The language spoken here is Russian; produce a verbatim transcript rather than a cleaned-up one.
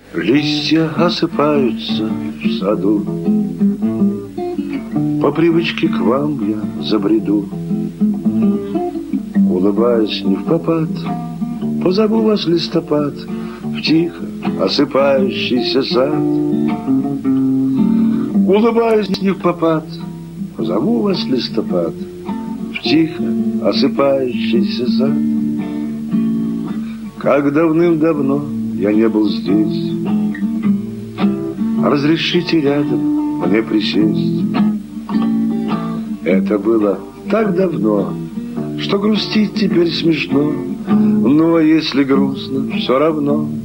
Листья осыпаются в саду, по привычке к вам я забреду, улыбаясь не впопад, позову вас, листопад, в тихо осыпающийся сад. Улыбаясь не впопад, позову вас, листопад, в тихо осыпающийся сад. Как давным-давно я не был здесь, разрешите рядом мне присесть. Это было так давно, что грустить теперь смешно. Ну, а если грустно, все равно.